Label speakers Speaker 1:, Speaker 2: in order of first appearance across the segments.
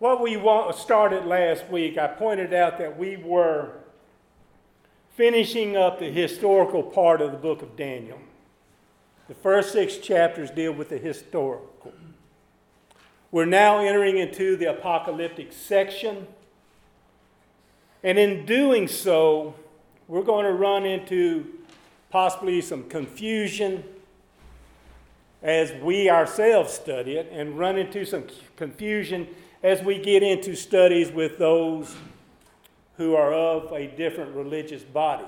Speaker 1: What we started last week, I pointed out that we were finishing up the historical part of the book of Daniel. The first 6 chapters deal with the historical. We're now entering into the apocalyptic section. And in doing so, we're going to run into possibly some confusion as we ourselves study it, and run into some confusion as we get into studies with those who are of a different religious body.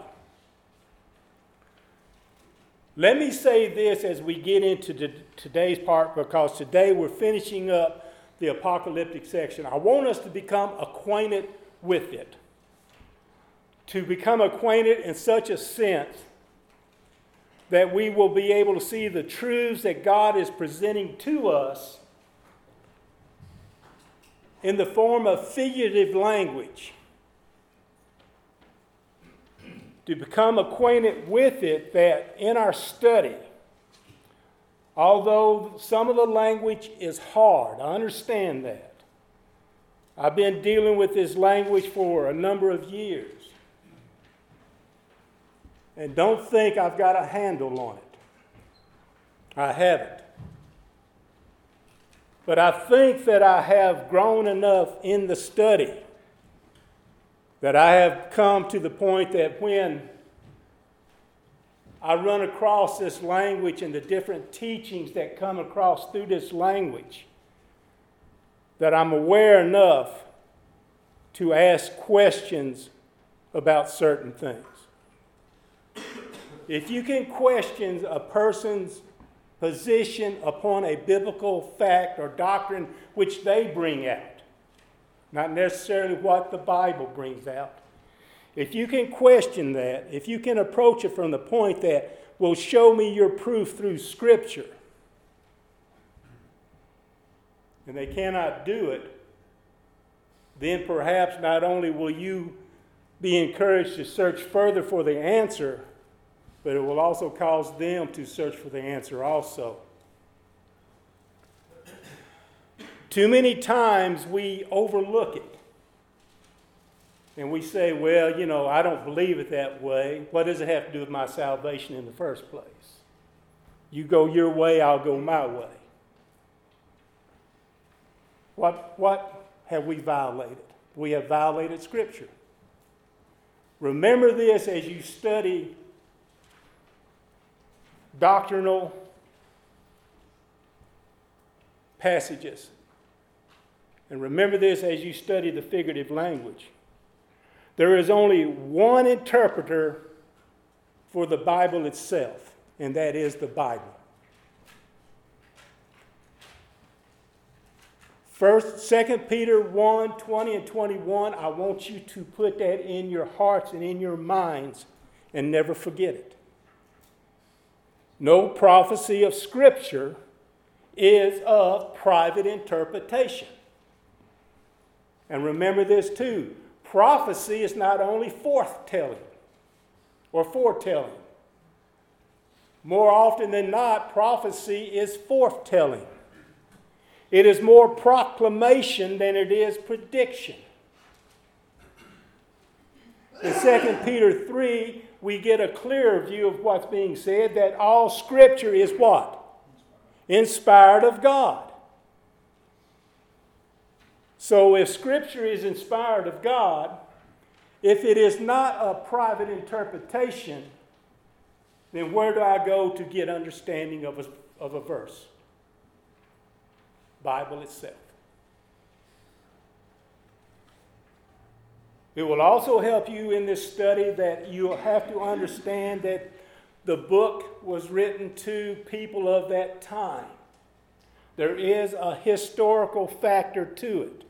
Speaker 1: Let me say this as we get into today's part, because today we're finishing up the apocalyptic section. I want us to become acquainted with it. To become acquainted in such a sense that we will be able to see the truths that God is presenting to us in the form of figurative language. To become acquainted with it, that in our study, although some of the language is hard, I understand that. I've been dealing with this language for a number of years. And don't think I've got a handle on it. I haven't. But I think that I have grown enough in the study that I have come to the point that when I run across this language and the different teachings that come across through this language, that I'm aware enough to ask questions about certain things. If you can question a person's position upon a biblical fact or doctrine which they bring out, not necessarily what the Bible brings out, if you can question that, if you can approach it from the point that will show me your proof through Scripture, and they cannot do it, then perhaps not only will you be encouraged to search further for the answer, but it will also cause them to search for the answer also. Too many times we overlook it. And we say, well, I don't believe it that way. What does it have to do with my salvation in the first place? You go your way, I'll go my way. What have we violated? We have violated Scripture. Remember this as you study doctrinal passages. And remember this as you study the figurative language. There is only one interpreter for the Bible itself, and that is the Bible. 2 Peter 1, 20 and 21, I want you to put that in your hearts and in your minds and never forget it. No prophecy of Scripture is of private interpretation. And remember this too. Prophecy is not only foretelling. More often than not, prophecy is foretelling. It is more proclamation than it is prediction. In 2 Peter 3, we get a clearer view of what's being said, that all Scripture is what? Inspired of God. So if Scripture is inspired of God, if it is not a private interpretation, then where do I go to get understanding of a verse? Bible itself. It will also help you in this study that you'll have to understand that the book was written to people of that time. There is a historical factor to it.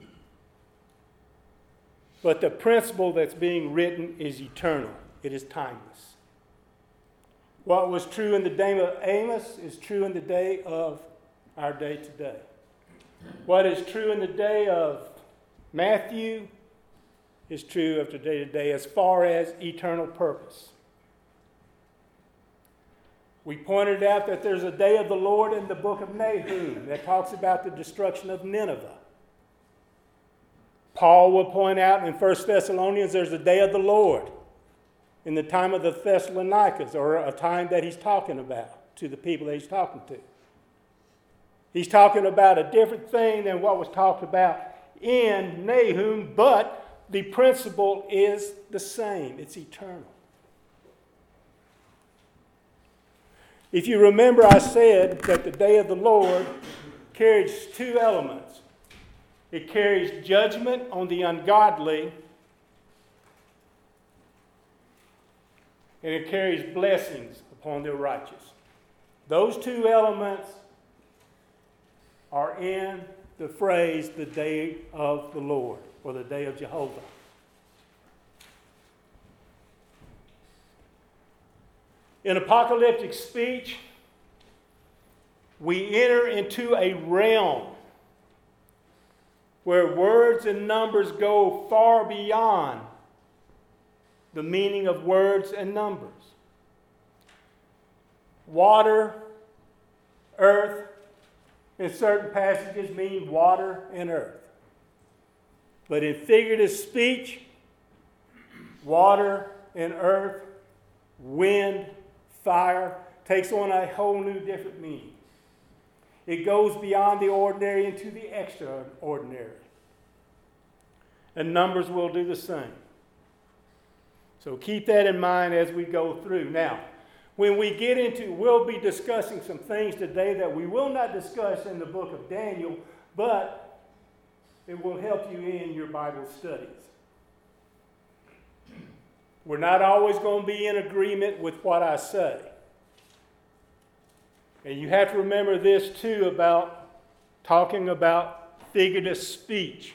Speaker 1: But the principle that's being written is eternal. It is timeless. What was true in the day of Amos is true in the day of our day today. What is true in the day of Matthew is true of today to day as far as eternal purpose. We pointed out that there's a day of the Lord in the book of Nahum that talks about the destruction of Nineveh. Paul will point out in 1 Thessalonians there's a day of the Lord in the time of the Thessalonians, or a time that he's talking about to the people that he's talking to. He's talking about a different thing than what was talked about in Nahum, but the principle is the same. It's eternal. If you remember, I said that the day of the Lord carries two elements. It carries judgment on the ungodly, and it carries blessings upon the righteous. Those two elements are in the phrase, the day of the Lord, or the day of Jehovah. In apocalyptic speech, we enter into a realm where words and numbers go far beyond the meaning of words and numbers. Water, earth, in certain passages mean water and earth. But in figurative speech, water and earth, wind, fire, takes on a whole new different meaning. It goes beyond the ordinary into the extraordinary. And numbers will do the same. So keep that in mind as we go through. Now, when we get into, we'll be discussing some things today that we will not discuss in the book of Daniel, but it will help you in your Bible studies. We're not always going to be in agreement with what I say. And you have to remember this too about talking about figurative speech.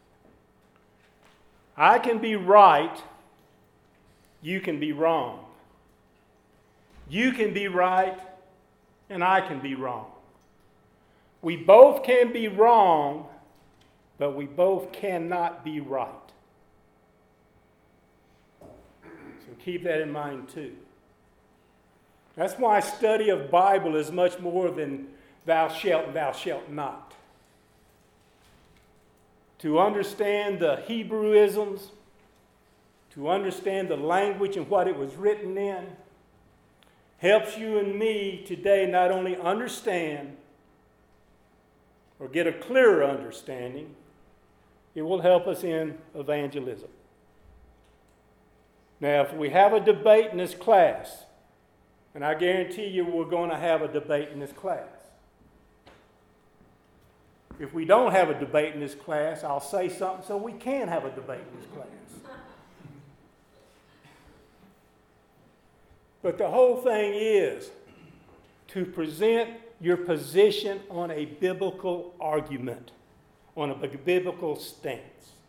Speaker 1: I can be right, you can be wrong. You can be right, and I can be wrong. We both can be wrong, but we both cannot be right. So keep that in mind too. That's why study of Bible is much more than thou shalt and thou shalt not. To understand the Hebrewisms, to understand the language and what it was written in, helps you and me today not only understand or get a clearer understanding, it will help us in evangelism. Now, if we have a debate in this class, and I guarantee you we're going to have a debate in this class. If we don't have a debate in this class, I'll say something so we can have a debate in this class. But the whole thing is to present your position on a biblical argument, on a biblical stance.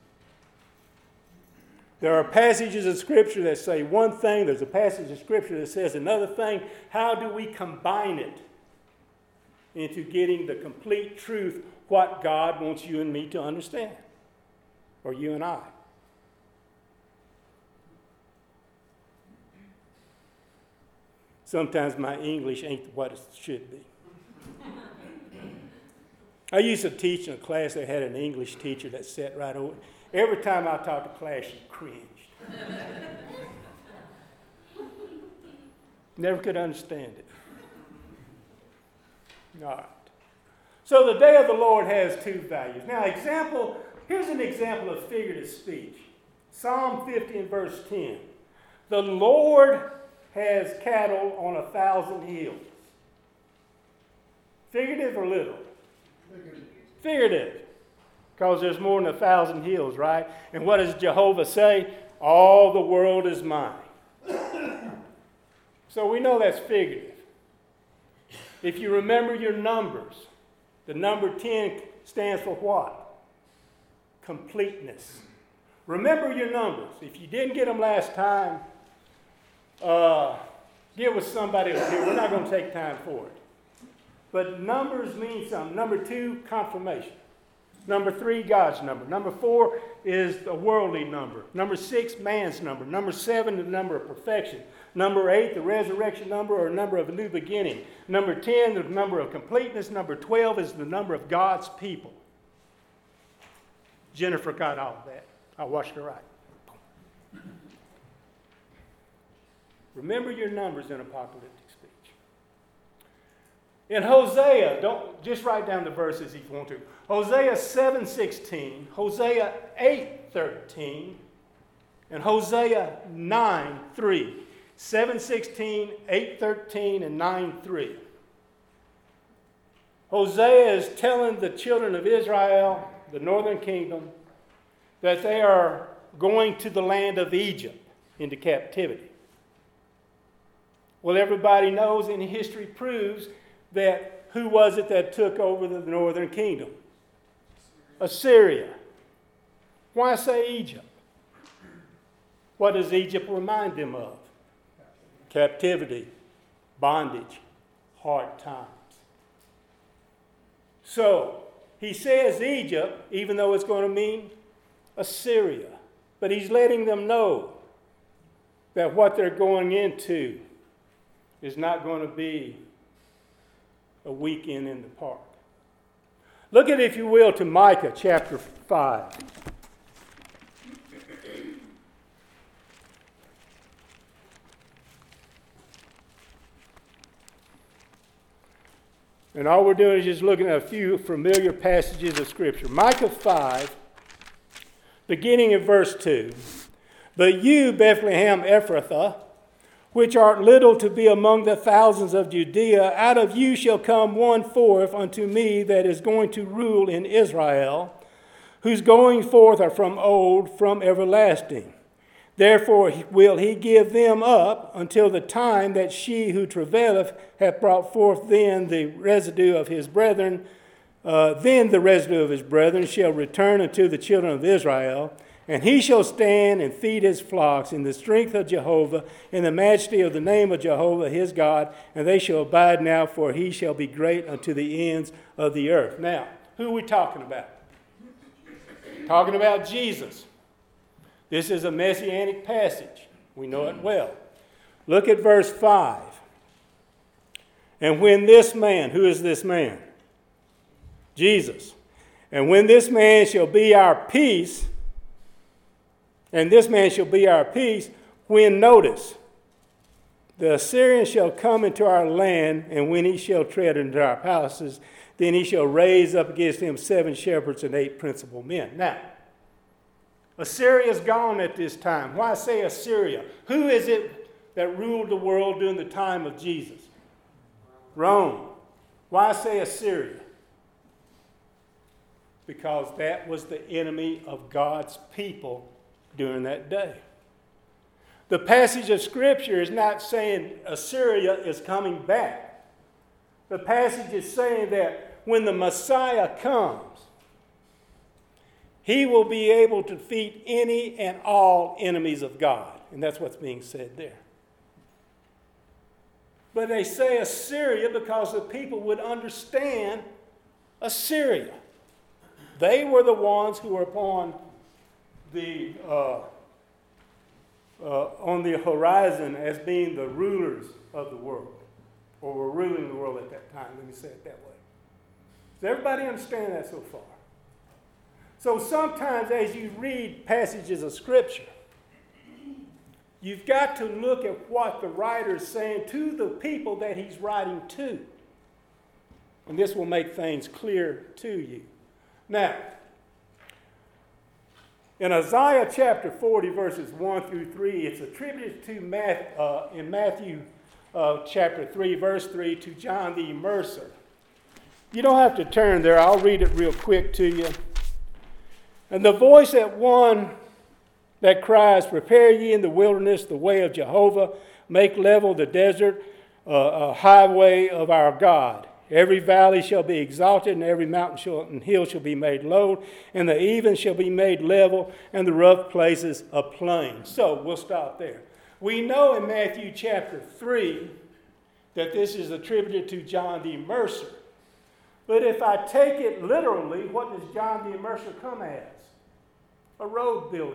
Speaker 1: There are passages of Scripture that say one thing. There's a passage of Scripture that says another thing. How do we combine it into getting the complete truth, what God wants you and me to understand, or you and I? Sometimes my English ain't what it should be. I used to teach in a class that had an English teacher that sat right over. Every time I taught the class, she cringed. Never could understand it. All right. So the day of the Lord has two values. Now, here's an example of figurative speech. Psalm 50 and verse 10. The Lord has cattle on 1,000 hills. Figurative or literal? Figurative. Because there's more than 1,000 hills, right? And what does Jehovah say? All the world is mine. So we know that's figurative. If you remember your numbers, the number 10 stands for what? Completeness. Remember your numbers. If you didn't get them last time, get with somebody over here. We're not going to take time for it. But numbers mean something. Number 2, confirmation. Number 3, God's number. Number 4 is a worldly number. Number 6, man's number. Number 7, the number of perfection. Number 8, the resurrection number, or number of a new beginning. Number 10, the number of completeness. Number 12 is the number of God's people. Jennifer got all of that. I watched her right. Remember your numbers in apocalyptic speech. In Hosea, don't just write down the verses if you want to. Hosea 7:16, Hosea 8:13, and Hosea 9:3. 7:16, 8:13, and 9:3. Hosea is telling the children of Israel, the northern kingdom, that they are going to the land of Egypt into captivity. Well, everybody knows, and history proves, that who was it that took over the northern kingdom? Assyria. Why say Egypt? What does Egypt remind them of? Captivity, bondage, hard times. So, he says Egypt, even though it's going to mean Assyria. But he's letting them know that what they're going into is not going to be a weekend in the park. Look at, if you will, to Micah chapter 5. And all we're doing is just looking at a few familiar passages of Scripture. Micah 5, beginning in verse 2. But you, Bethlehem Ephrathah, which art little to be among the thousands of Judea, out of you shall come one forth unto me that is going to rule in Israel, whose going forth are from old, from everlasting. Therefore will he give them up until the time that she who travaileth hath brought forth then the residue of his brethren. Then the residue of his brethren shall return unto the children of Israel, and he shall stand and feed his flocks in the strength of Jehovah, in the majesty of the name of Jehovah his God, and they shall abide now, for he shall be great unto the ends of the earth. Now, who are we talking about? Talking about Jesus. This is a messianic passage. We know it well. Look at verse 5. And when this man, who is this man? Jesus. And when this man shall be our peace, and this man shall be our peace, when, notice, the Assyrian shall come into our land, and when he shall tread into our palaces, then he shall raise up against him 7 shepherds and 8 principal men. Now, Assyria is gone at this time. Why say Assyria? Who is it that ruled the world during the time of Jesus? Rome. Why say Assyria? Because that was the enemy of God's people during that day. The passage of Scripture is not saying Assyria is coming back. The passage is saying that when the Messiah comes, he will be able to defeat any and all enemies of God. And that's what's being said there. But they say Assyria because the people would understand Assyria. They were the ones who were upon the on the horizon as being the rulers of the world, or were ruling the world at that time. Let me say it that way. Does everybody understand that so far? So sometimes as you read passages of Scripture, you've got to look at what the writer is saying to the people that he's writing to. And this will make things clear to you. Now, in Isaiah chapter 40, verses 1 through 3, it's attributed to in Matthew chapter 3, verse 3, to John the Immerser. You don't have to turn there. I'll read it real quick to you. And the voice at one that cries, prepare ye in the wilderness the way of Jehovah, make level the desert, a highway of our God. Every valley shall be exalted, and every mountain and hill shall be made low, and the even shall be made level, and the rough places a plain. So we'll stop there. We know in Matthew chapter 3 that this is attributed to John the Immerser. But if I take it literally, what does John the Immerser come as? A road builder.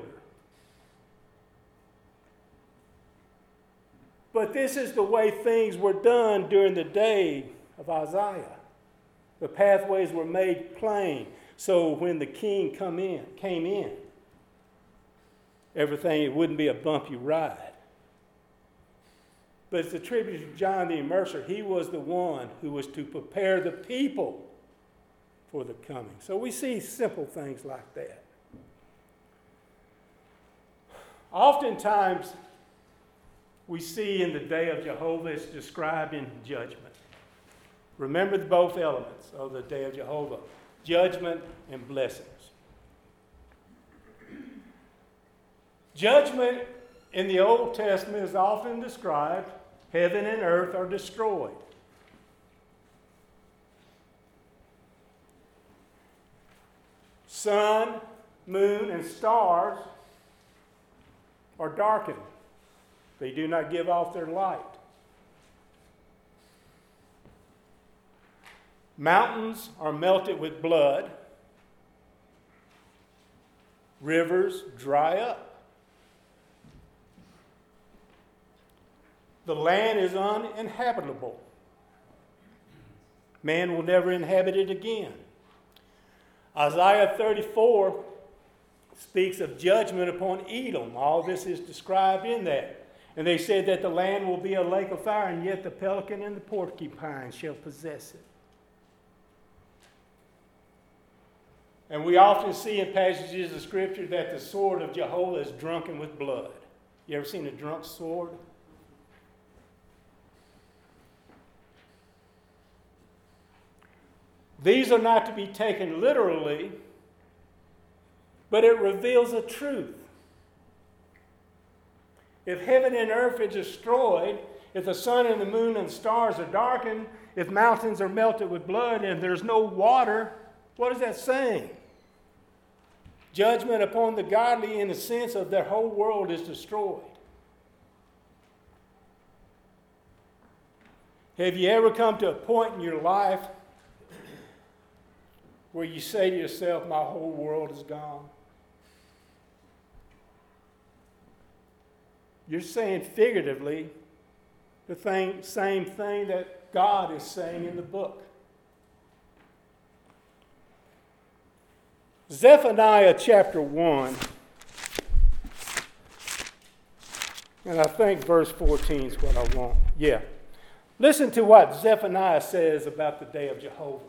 Speaker 1: But this is the way things were done during the day of Isaiah. The pathways were made plain. So when the king came in, everything, it wouldn't be a bumpy ride. But it's attributed to John the Immerser. He was the one who was to prepare the people for the coming. So we see simple things like that. Oftentimes, we see in the day of Jehovah, it's described in judgment. Remember both elements of the day of Jehovah, judgment and blessings. Judgment in the Old Testament is often described, heaven and earth are destroyed. Sun, moon, and stars are darkened. They do not give off their light. Mountains are melted with blood. Rivers dry up. The land is uninhabitable. Man will never inhabit it again. Isaiah 34 speaks of judgment upon Edom. All this is described in that. And they said that the land will be a lake of fire, and yet the pelican and the porcupine shall possess it. And we often see in passages of Scripture that the sword of Jehovah is drunken with blood. You ever seen a drunk sword? These are not to be taken literally, but it reveals a truth. If heaven and earth are destroyed, if the sun and the moon and the stars are darkened, if mountains are melted with blood and there's no water, what is that saying? Judgment upon the godly in the sense of their whole world is destroyed. Have you ever come to a point in your life where you say to yourself, my whole world is gone? You're saying figuratively the same thing that God is saying in the book. Zephaniah chapter 1, and I think verse 14 is what I want. Yeah. Listen to what Zephaniah says about the day of Jehovah.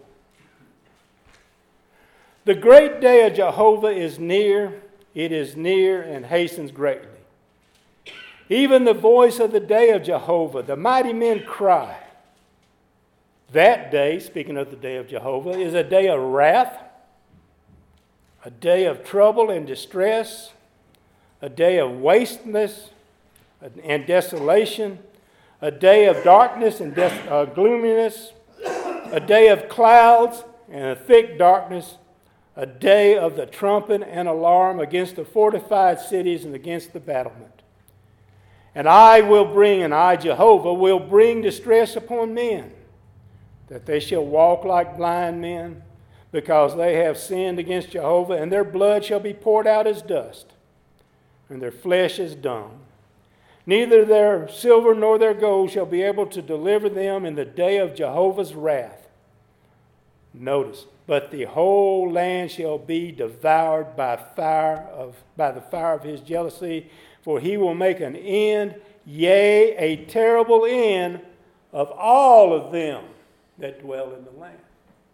Speaker 1: The great day of Jehovah is near, it is near and hastens greatly. Even the voice of the day of Jehovah, the mighty men cry. That day, speaking of the day of Jehovah, is a day of wrath, a day of trouble and distress, a day of wasteness and desolation, a day of darkness and gloominess, a day of clouds and a thick darkness, a day of the trumpet and alarm against the fortified cities and against the battlement. And I, Jehovah, will bring distress upon men, that they shall walk like blind men, because they have sinned against Jehovah, and their blood shall be poured out as dust, and their flesh as dung. Neither their silver nor their gold shall be able to deliver them in the day of Jehovah's wrath. Notice, but the whole land shall be devoured by the fire of his jealousy, for he will make an end, yea, a terrible end of all of them that dwell in the land.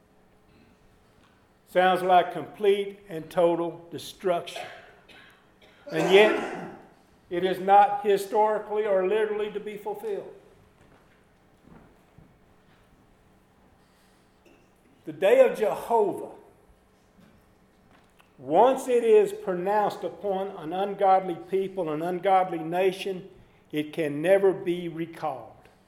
Speaker 1: Sounds like complete and total destruction. And yet, it is not historically or literally to be fulfilled. The day of Jehovah, once it is pronounced upon an ungodly people, an ungodly nation, it can never be recalled.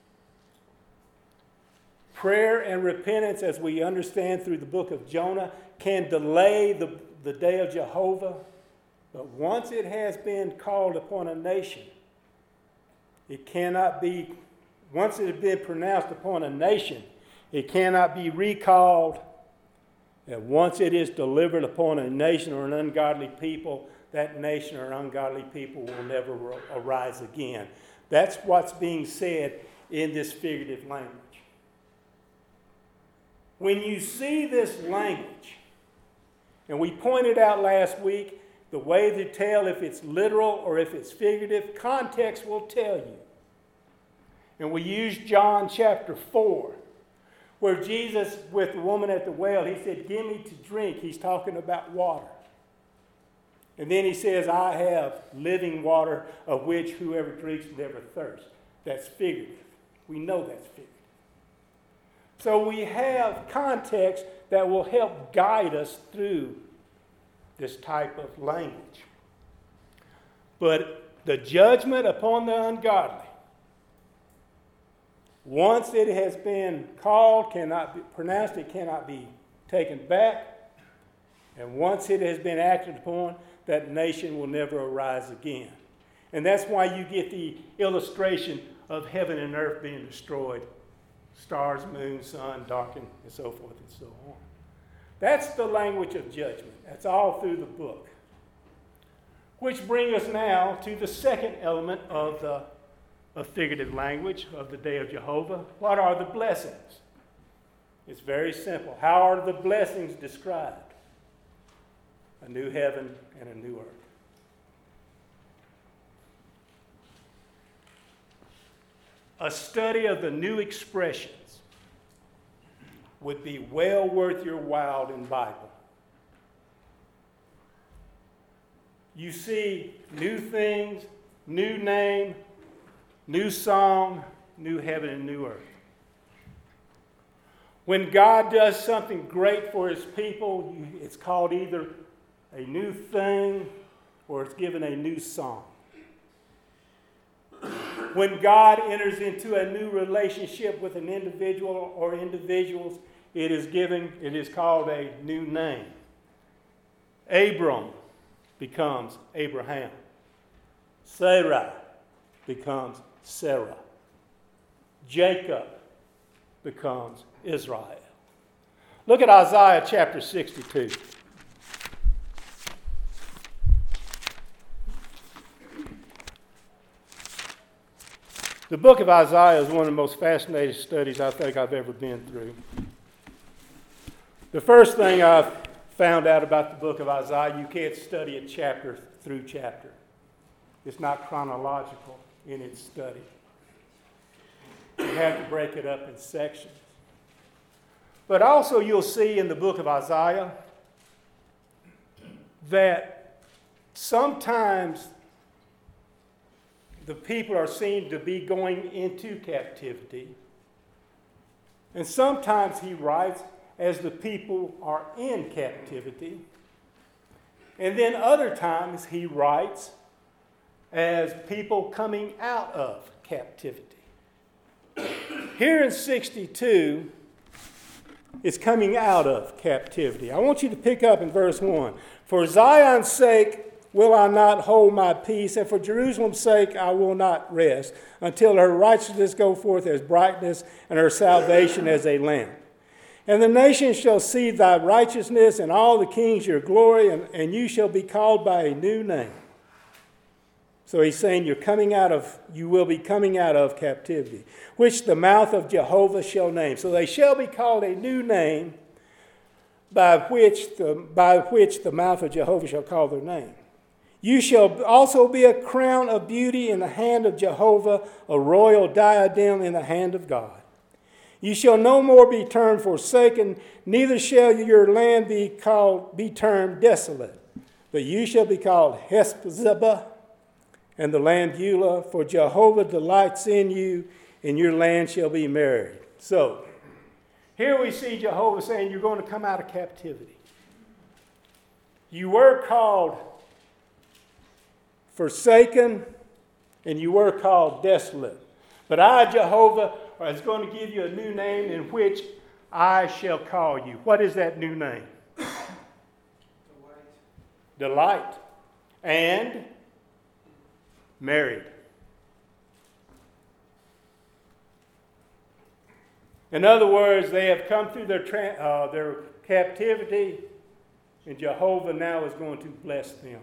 Speaker 1: Prayer and repentance, as we understand through the book of Jonah, can delay the day of Jehovah, but once it has been called upon a nation, it cannot be, once it has been pronounced upon a nation, it cannot be recalled. And once it is delivered upon a nation or an ungodly people, that nation or ungodly people will never arise again. That's what's being said in this figurative language. When you see this language, And we pointed out last week the way to tell if it's literal or if it's figurative. Context will tell you. And we used John chapter 4, where Jesus, with the woman at the well, he said, "Give me to drink." He's talking about water. And then he says, "I have living water of which whoever drinks never thirsts." That's figurative. We know that's figurative. So we have context that will help guide us through this type of language. But the judgment upon the ungodly, once it has been called, cannot be pronounced, it cannot be taken back. And once it has been acted upon, that nation will never arise again. And that's why you get the illustration of heaven and earth being destroyed. Stars, moon, sun, darkened, and so forth and so on. That's the language of judgment. That's all through the book. Which brings us now to the second element of the figurative language of the day of Jehovah. What are the blessings? It's very simple. How are the blessings described? A new heaven and a new earth. A study of the new expressions would be well worth your while in Bible. You see new things, new name, new song, new heaven and new earth. When God does something great for his people, it's called either a new thing or it's given a new song. When God enters into a new relationship with an individual or individuals, it is called a new name. Abram becomes Abraham. Sarah becomes Sarah. Jacob becomes Israel. Look at Isaiah chapter 62. The book of Isaiah is one of the most fascinating studies I think I've ever been through. The first thing I've found out about the book of Isaiah, you can't study it chapter through chapter. It's not chronological in its study. You have to break it up in sections. But also you'll see in the book of Isaiah that sometimes the people are seen to be going into captivity. And sometimes he writes as the people are in captivity. And then other times he writes as people coming out of captivity. Here in 62, it's coming out of captivity. I want you to pick up in verse 1. For Zion's sake will I not hold my peace, and for Jerusalem's sake I will not rest, until her righteousness go forth as brightness, and her salvation as a lamp. And the nations shall see thy righteousness, and all the kings your glory, and you shall be called by a new name. So he's saying you will be coming out of captivity, which the mouth of Jehovah shall name. So they shall be called a new name, by which the mouth of Jehovah shall call their name. You shall also be a crown of beauty in the hand of Jehovah, a royal diadem in the hand of God. You shall no more be termed forsaken, neither shall your land be termed desolate, but you shall be called Hephzibah, and the land Beulah, for Jehovah delights in you, and your land shall be married. So, here we see Jehovah saying you're going to come out of captivity. You were called forsaken, and you were called desolate. But I, Jehovah, is going to give you a new name in which I shall call you. What is that new name? Delight. And married. In other words, they have come through their captivity, and Jehovah now is going to bless them.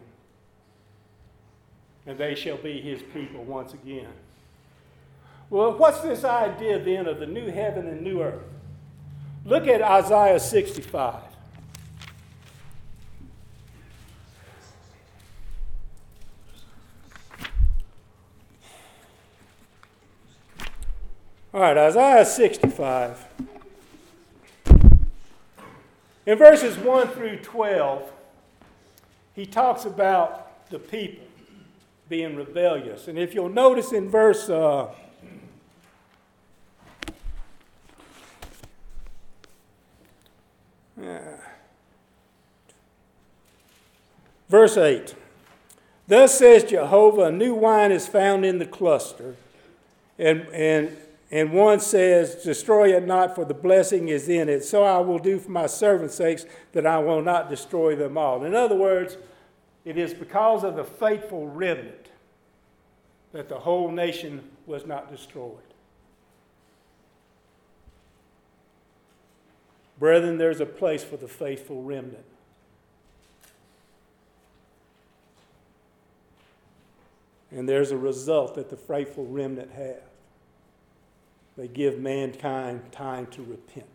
Speaker 1: And they shall be his people once again. Well, what's this idea then of the new heaven and new earth? Look at Isaiah 65. All right, Isaiah 65. In verses 1 through 12, he talks about the people being rebellious. And if you'll notice in verse 8, thus says Jehovah, a new wine is found in the cluster, and one says, destroy it not, for the blessing is in it. So I will do for my servants' sakes, that I will not destroy them all. In other words, it is because of the faithful remnant that the whole nation was not destroyed. Brethren, there's a place for the faithful remnant. And there's a result that the faithful remnant have. They give mankind time to repent.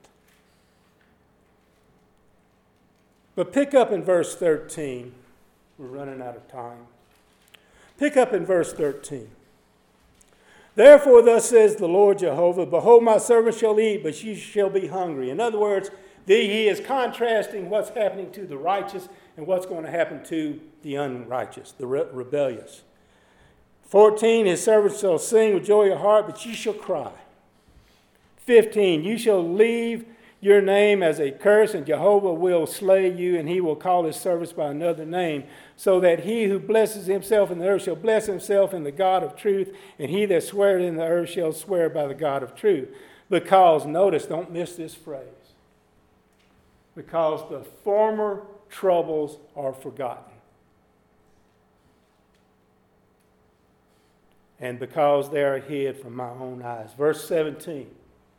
Speaker 1: But pick up in verse 13. We're running out of time. Pick up in verse 13. Therefore, thus says the Lord Jehovah, behold, my servant shall eat, but ye shall be hungry. In other words, he is contrasting what's happening to the righteous and what's going to happen to the unrighteous, the rebellious. 14, his servants shall sing with joy of heart, but ye shall cry. 15, you shall leave your name as a curse, and Jehovah will slay you, and he will call his servants by another name, so that he who blesses himself in the earth shall bless himself in the God of truth, and he that sweareth in the earth shall swear by the God of truth. Because, notice, don't miss this phrase, because the former troubles are forgotten. And because they are hid from my own eyes. Verse 17.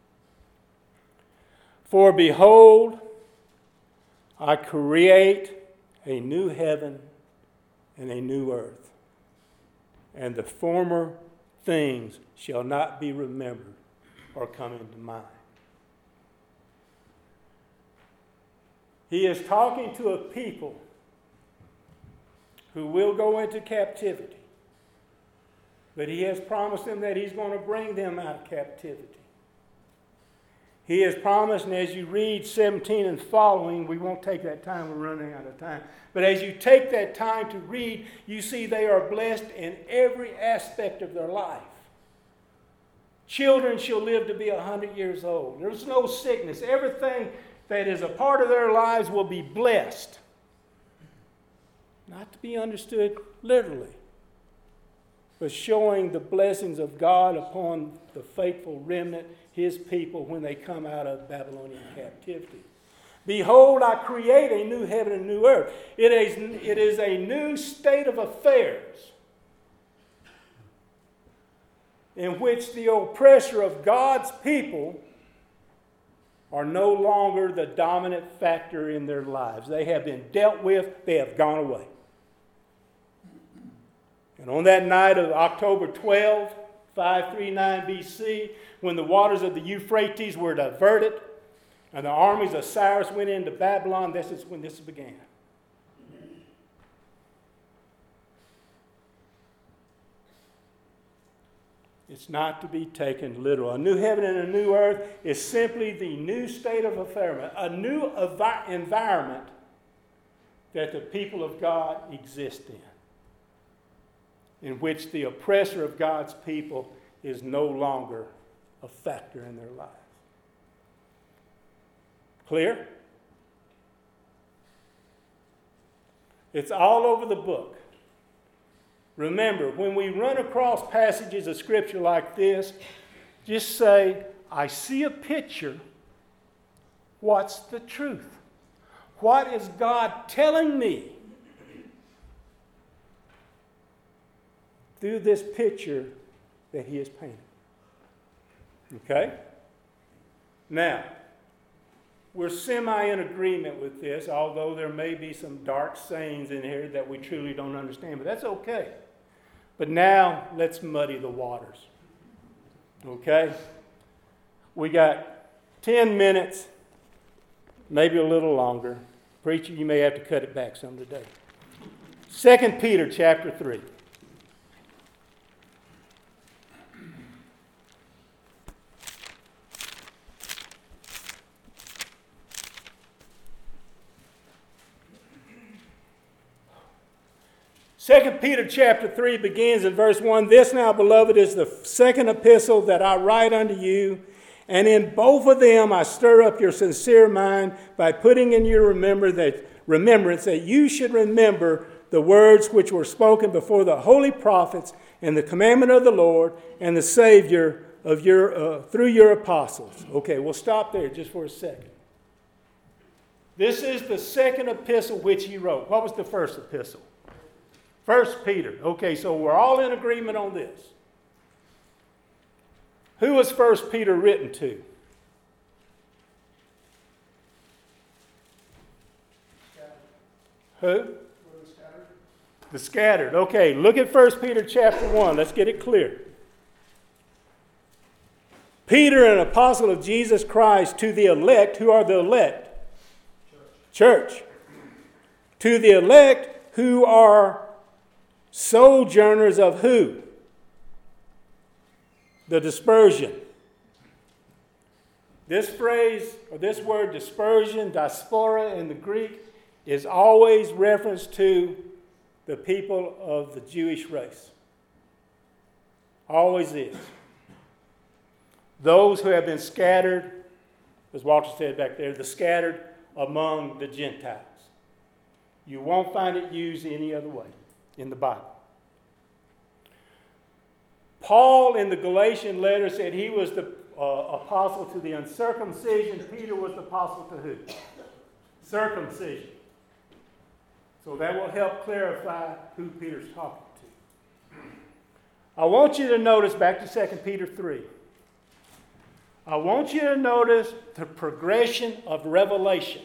Speaker 1: For behold, I create a new heaven and a new earth, and the former things shall not be remembered or come into mind. He is talking to a people who will go into captivity, but he has promised them that he's going to bring them out of captivity. He has promised, and as you read 17 and following, we won't take that time, we're running out of time. But as you take that time to read, you see they are blessed in every aspect of their life. Children shall live to be 100 years old. There's no sickness. Everything that is a part of their lives will be blessed. Not to be understood literally, but showing the blessings of God upon the faithful remnant, his people, when they come out of Babylonian captivity. Behold, I create a new heaven and a new earth. It is a new state of affairs in which the oppressor of God's people are no longer the dominant factor in their lives. They have been dealt with. They have gone away. And on that night of October 12, 539 BC, when the waters of the Euphrates were diverted and the armies of Cyrus went into Babylon, this is when this began. It's not to be taken literal. A new heaven and a new earth is simply the new state of affairs, a new environment that the people of God exist in which the oppressor of God's people is no longer a factor in their lives. Clear? It's all over the book. Remember, when we run across passages of Scripture like this, just say, I see a picture. What's the truth? What is God telling me through this picture that he has painted? Okay? Now, we're semi in agreement with this, although there may be some dark sayings in here that we truly don't understand, but that's okay. But now, let's muddy the waters. Okay? We got 10 minutes, maybe a little longer. Preacher, you may have to cut it back some today. 2 Peter chapter 3. 2 Peter chapter 3 begins in verse 1. This now, beloved, is the second epistle that I write unto you. And in both of them I stir up your sincere mind by putting in your remembrance that you should remember the words which were spoken before the holy prophets and the commandment of the Lord and the Savior of through your apostles. Okay, we'll stop there just for a second. This is the second epistle which he wrote. What was the first epistle? 1 Peter. Okay, so we're all in agreement on this. Who was 1 Peter written to? Who? The scattered. Okay, look at 1 Peter chapter 1. Let's get it clear. Peter, an apostle of Jesus Christ, to the elect. Who are the elect? Church. To the elect who are sojourners of who? The dispersion. This phrase, or this word dispersion, diaspora in the Greek, is always reference to the people of the Jewish race. Always is. Those who have been scattered, as Walter said back there, the scattered among the Gentiles. You won't find it used any other way in the Bible. Paul in the Galatian letter said he was the apostle to the uncircumcision. Peter was the apostle to who? Circumcision. So that will help clarify who Peter's talking to. I want you to notice, back to 2 Peter 3. I want you to notice the progression of revelation.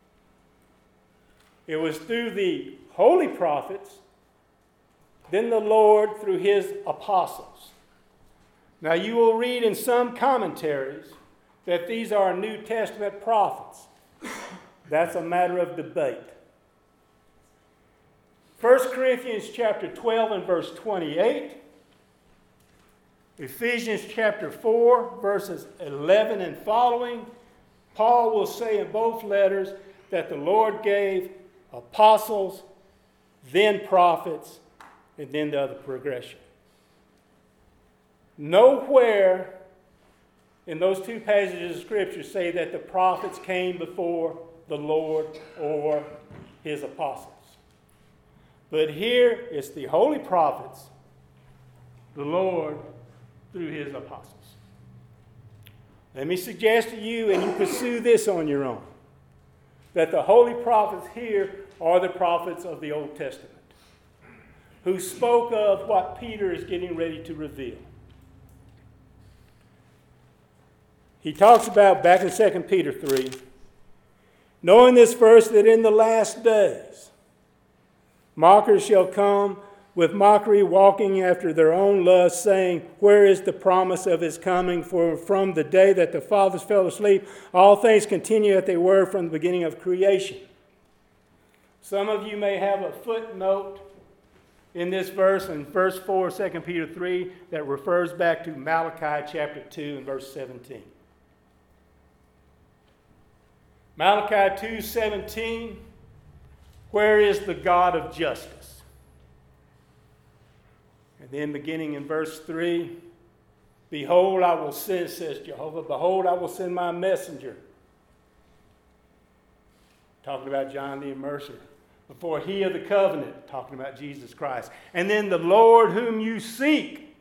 Speaker 1: It was through the holy prophets, then the Lord through his apostles. Now you will read in some commentaries that these are New Testament prophets. That's a matter of debate. 1 Corinthians chapter 12 and verse 28. Ephesians chapter 4 verses 11 and following. Paul will say in both letters that the Lord gave apostles, then prophets, and then the other progression. Nowhere in those two passages of Scripture say that the prophets came before the Lord or his apostles. But here it's the holy prophets, the Lord through his apostles. Let me suggest to you, and you pursue this on your own, that the holy prophets here are the prophets of the Old Testament, who spoke of what Peter is getting ready to reveal. He talks about, back in 2 Peter 3, knowing this first, that in the last days mockers shall come with mockery, walking after their own lust, saying, where is the promise of his coming? For from the day that the fathers fell asleep, all things continue as they were from the beginning of creation. Some of you may have a footnote in this verse, in verse 4, 2 Peter 3, that refers back to Malachi chapter 2 and verse 17. Malachi 2:17, where is the God of justice? And then beginning in verse 3, behold, I will send, says Jehovah, behold, I will send my messenger. Talking about John the Immerser. Before he of the covenant, talking about Jesus Christ. And then the Lord whom you seek,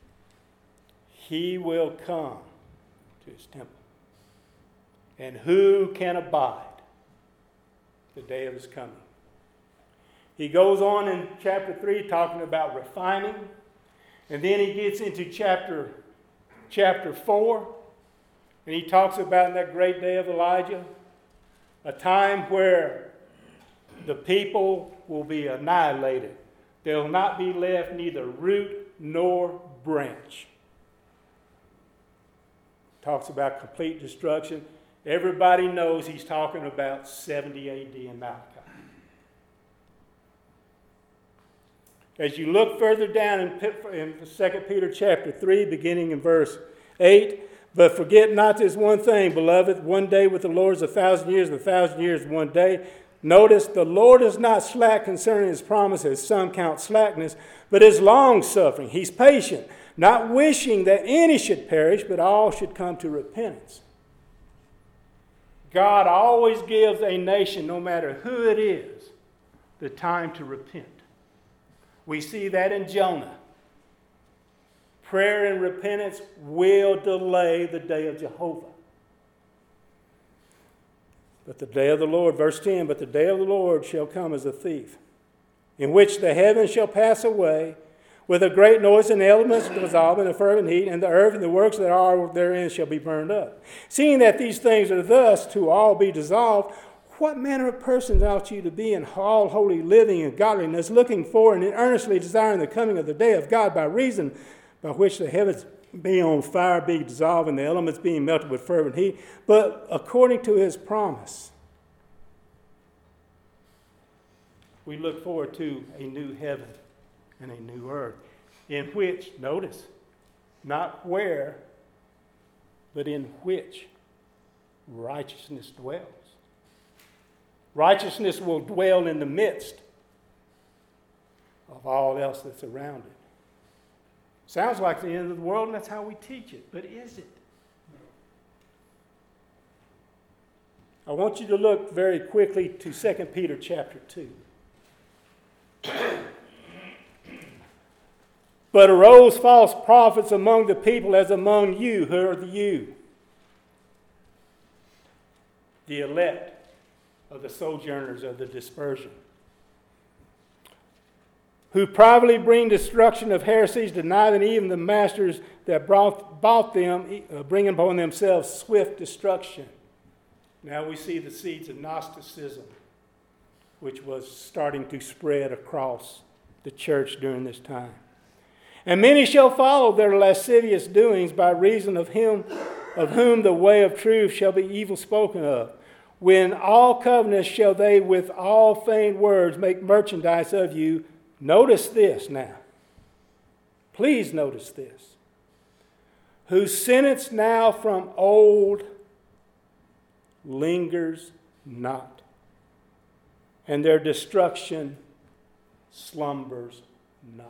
Speaker 1: he will come to his temple. And who can abide the day of his coming? He goes on in chapter 3 talking about refining. And then he gets into chapter 4. And he talks about in that great day of Elijah, a time where the people will be annihilated. There will not be left neither root nor branch. Talks about complete destruction. Everybody knows he's talking about 70 AD in Malachi. As you look further down in 2 Peter chapter 3, beginning in verse 8, but forget not this one thing, beloved, one day with the Lord is 1,000 years, and 1,000 years one day. Notice, the Lord is not slack concerning his promise, as some count slackness, but is long-suffering. He's patient, not wishing that any should perish, but all should come to repentance. God always gives a nation, no matter who it is, the time to repent. We see that in Jonah. Prayer and repentance will delay the day of Jehovah. But the day of the Lord, verse 10, but the day of the Lord shall come as a thief, in which the heavens shall pass away with a great noise, and the elements dissolve in a fervent heat, and the earth and the works that are therein shall be burned up. Seeing that these things are thus to all be dissolved, what manner of persons ought you to be in all holy living and godliness, looking for and earnestly desiring the coming of the day of God, by reason by which the heavens being on fire, being dissolved, and the elements being melted with fervent heat, but according to his promise, we look forward to a new heaven and a new earth, in which, notice, not where, but in which righteousness dwells. Righteousness will dwell in the midst of all else that's around it. Sounds like the end of the world, and that's how we teach it. But is it? I want you to look very quickly to 2 Peter chapter 2. But arose false prophets among the people, as among you. Who are the you? The elect of the sojourners of the dispersion, who privately bring destruction of heresies, denying even the masters that bought them, bring upon themselves swift destruction. Now we see the seeds of Gnosticism, which was starting to spread across the church during this time. And many shall follow their lascivious doings, by reason of him of whom the way of truth shall be evil spoken of. When all covenants shall they with all feigned words make merchandise of you. Notice this now. Please notice this. Whose sentence now from old lingers not, and their destruction slumbers not.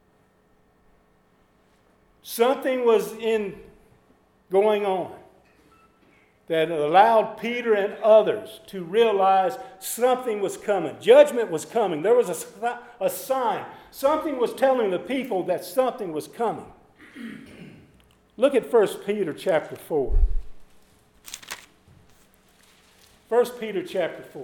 Speaker 1: Something was going on that allowed Peter and others to realize something was coming. Judgment was coming. There was a sign. Something was telling the people that something was coming. Look at 1 Peter chapter 4. 1 Peter chapter 4.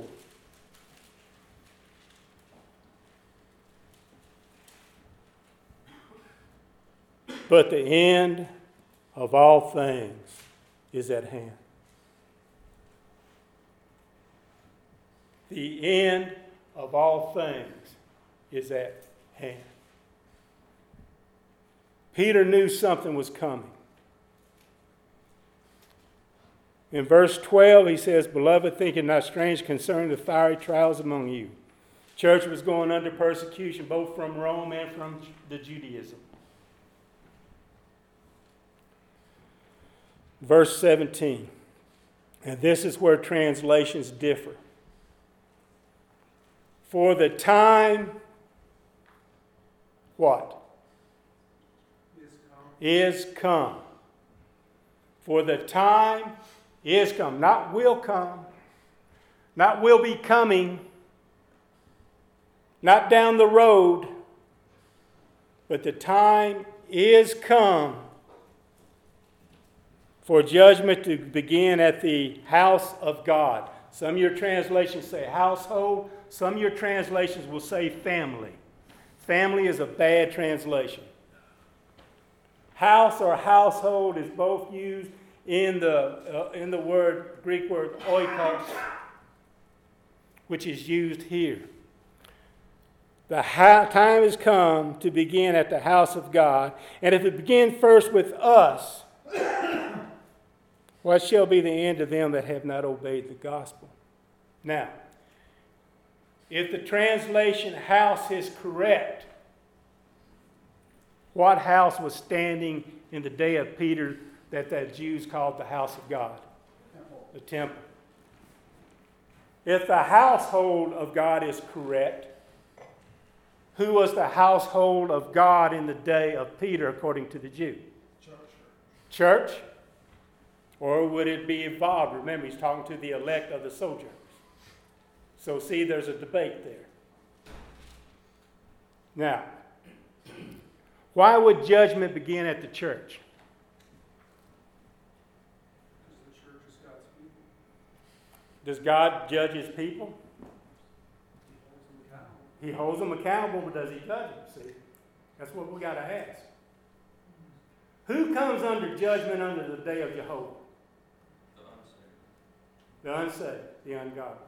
Speaker 1: But the end of all things is at hand. The end of all things is at hand. Peter knew something was coming. In verse 12, he says, Beloved, think it not strange concerning the fiery trials among you. Church was going under persecution, both from Rome and from the Judaism. Verse 17, and this is where translations differ. For the time, what? Is come. For the time is come. Not will come. Not will be coming. Not down the road. But the time is come for judgment to begin at the house of God. Some of your translations say household. Some of your translations will say family. Family is a bad translation. House or household is both used in the Greek word oikos, which is used here. The time has come to begin at the house of God. And if it begin first with us, what shall be the end of them that have not obeyed the gospel? Now, if the translation house is correct, what house was standing in the day of Peter that the Jews called the house of God? The temple. If the household of God is correct, who was the household of God in the day of Peter according to the Jew? Church? Or would it be involved? Remember, he's talking to the elect of the sojourners. So see, there's a debate there. Now, why would judgment begin at the church?
Speaker 2: Because the church is God's people.
Speaker 1: Does God judge his people?
Speaker 2: He holds them accountable.
Speaker 1: He holds them accountable, but does he judge them? See, that's what we got to ask. Who comes under judgment under the day of Jehovah? The unsaved, the ungodly.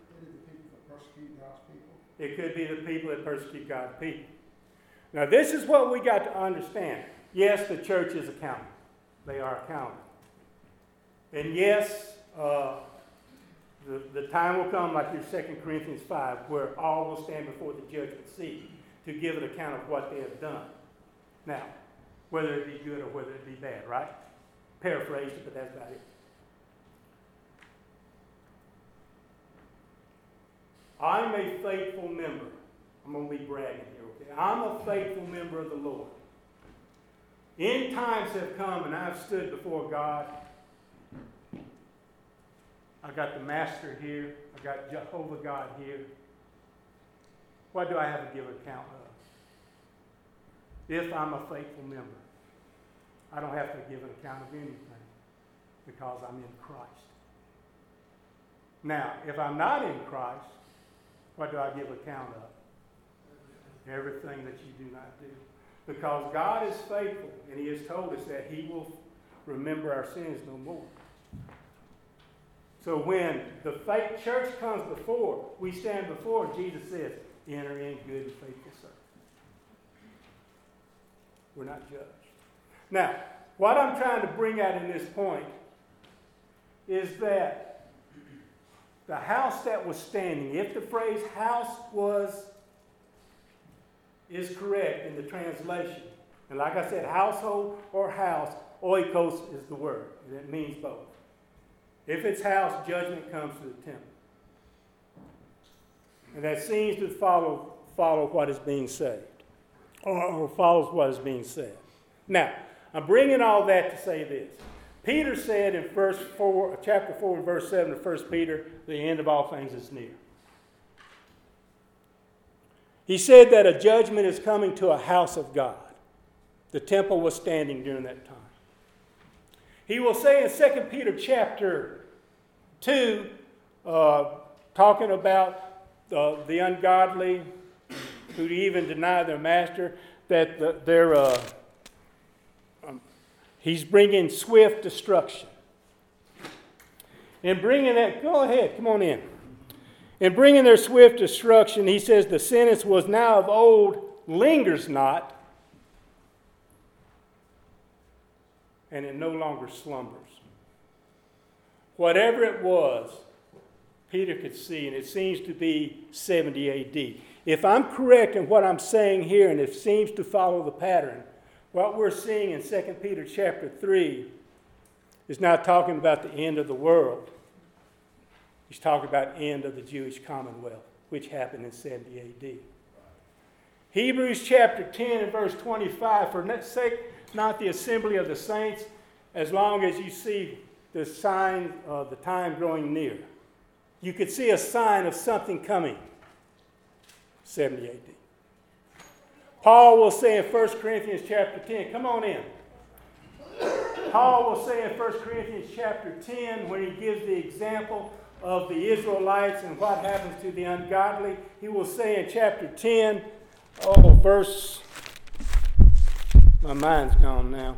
Speaker 1: It could be the people that persecute God's people. Now, this is what we got to understand. Yes, the church is accountable. They are accountable. And yes, the time will come, like your 2 Corinthians 5, where all will stand before the judgment seat to give an account of what they have done. Now, whether it be good or whether it be bad, right? Paraphrased it, but that's about it. I'm a faithful member. I'm going to be bragging here, okay? I'm a faithful member of the Lord. End times have come and I've stood before God. I got the Master here. I got Jehovah God here. What do I have to give account of? If I'm a faithful member, I don't have to give an account of anything because I'm in Christ. Now, if I'm not in Christ, what do I give account of? Everything that you do not do. Because God is faithful, and he has told us that he will remember our sins no more. So when the faith church comes before, we stand before, Jesus says, enter in, good and faithful servant. We're not judged. Now, what I'm trying to bring out in this point is that the house that was standing, if the phrase house is correct in the translation, and like I said, household or house, oikos is the word, and it means both. If it's house, judgment comes to the temple. And that seems to follow what is being said, or follows what is being said. Now, I'm bringing all that to say this. Peter said in chapter 4 and verse 7 of 1 Peter, the end of all things is near. He said that a judgment is coming to a house of God. The temple was standing during that time. He will say in 2 Peter chapter 2, talking about the ungodly who even deny their master, that he's bringing swift destruction. In bringing that, go ahead, come on in. In bringing their swift destruction, he says the sentence was now of old, lingers not, and it no longer slumbers. Whatever it was, Peter could see, and it seems to be 70 A.D. If I'm correct in what I'm saying here, and it seems to follow the pattern, what we're seeing in 2 Peter chapter 3 is not talking about the end of the world. He's talking about the end of the Jewish commonwealth, which happened in 70 A.D. Hebrews chapter 10 and verse 25, for sake not the assembly of the saints, as long as you see the sign of the time growing near. You could see a sign of something coming, 70 A.D. Paul will say in 1 Corinthians chapter 10, come on in. Paul will say in 1 Corinthians chapter 10, when he gives the example of the Israelites and what happens to the ungodly, he will say in chapter 10, verse, my mind's gone now.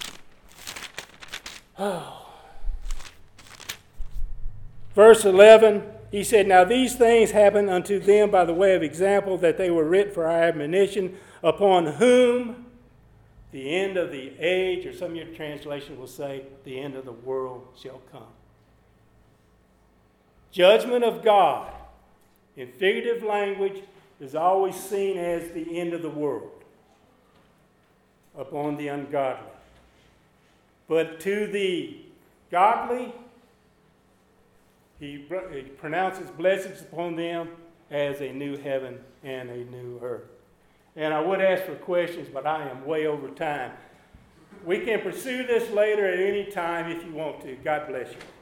Speaker 1: Verse 11, he said, now these things happened unto them by the way of example, that they were written for our admonition, upon whom the end of the age, or some of your translation will say, the end of the world shall come. Judgment of God, in figurative language, is always seen as the end of the world upon the ungodly. But to the godly, He pronounces blessings upon them as a new heaven and a new earth. And I would ask for questions, but I am way over time. We can pursue this later at any time if you want to. God bless you.